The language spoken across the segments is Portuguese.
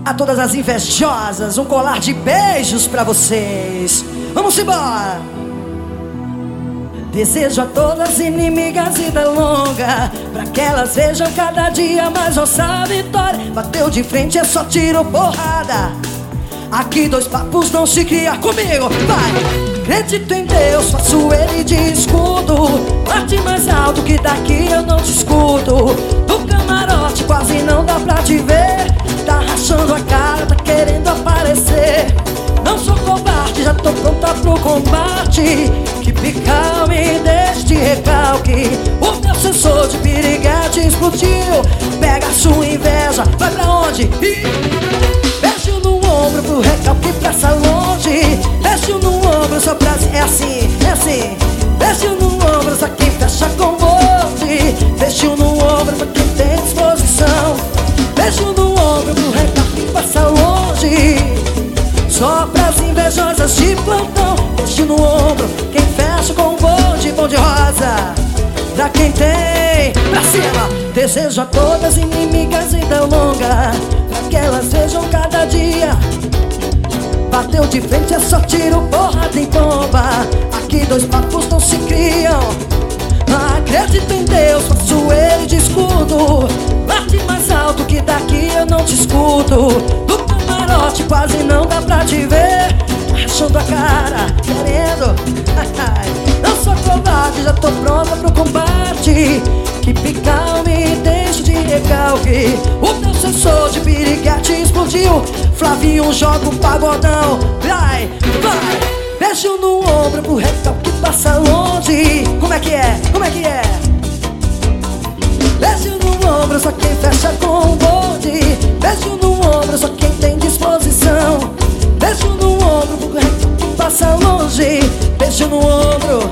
A todas as invejosas, um colar de beijos pra vocês. Vamos embora! Desejo a todas as inimigas vida longa, pra que elas vejam cada dia mais nossa vitória. Bateu de frente é só tiro, porrada. Aqui dois papos não se cria comigo, vai! Acredito em Deus, faço ele de escudo. Bate mais alto que daqui eu não te escuto. No camarote quase não dá pra te ver. Tá rachando a cara, tá querendo aparecer. Não sou covarde, já tô pronta pro combate. Que calme deste recalque. O meu sensor de piriguete explodiu. Pega a sua inveja, vai pra onde? Beijo no ombro pro recalque passa longe. Beijo no ombro só pra... É assim, é assim. Beijo no ombro só quem fecha com bonde. Beijo no ombro pra quem tem disposição. Beijo no ombro pro recalque passa longe. Só pras invejosas de plantão. Beijo no ombro, quem fecha com bonde, bonde rosa. Pra quem tem, pra cima. Desejo a todas inimigas vida longa, pra que elas vejam cada dia. Bateu de frente é só tiro, porrada em bomba. Aqui dois papos não se criam. Acredito em Deus, faço ele de escudo. Bate mais alto que daqui eu não te escuto. No camarote quase não dá pra te ver. Rachando a cara, querendo. Não sou covarde, já tô pronta pro combate. Que calme, deixa de recalque. O teu sensor de piriguete explodiu. Flavinho joga um pagodão. Vai, vai. Beijo no ombro pro recalque passa longe. Como é que é? Como é que é? Beijo no ombro só quem fecha com o bonde. Beijo no ombro só quem tem disposição. Beijo no ombro pro recalque passa longe. Beijo no ombro.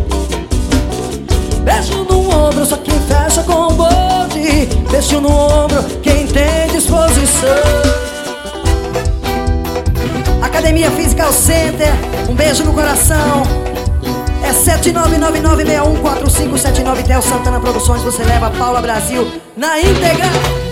Beijo no ombro só quem fecha com o bonde. Beijo no ombro quem tem disposição. Academia Physical Center, um beijo no coração. É 7999614579. Theo Santana Produções, você leva Paula Brasil na íntegra.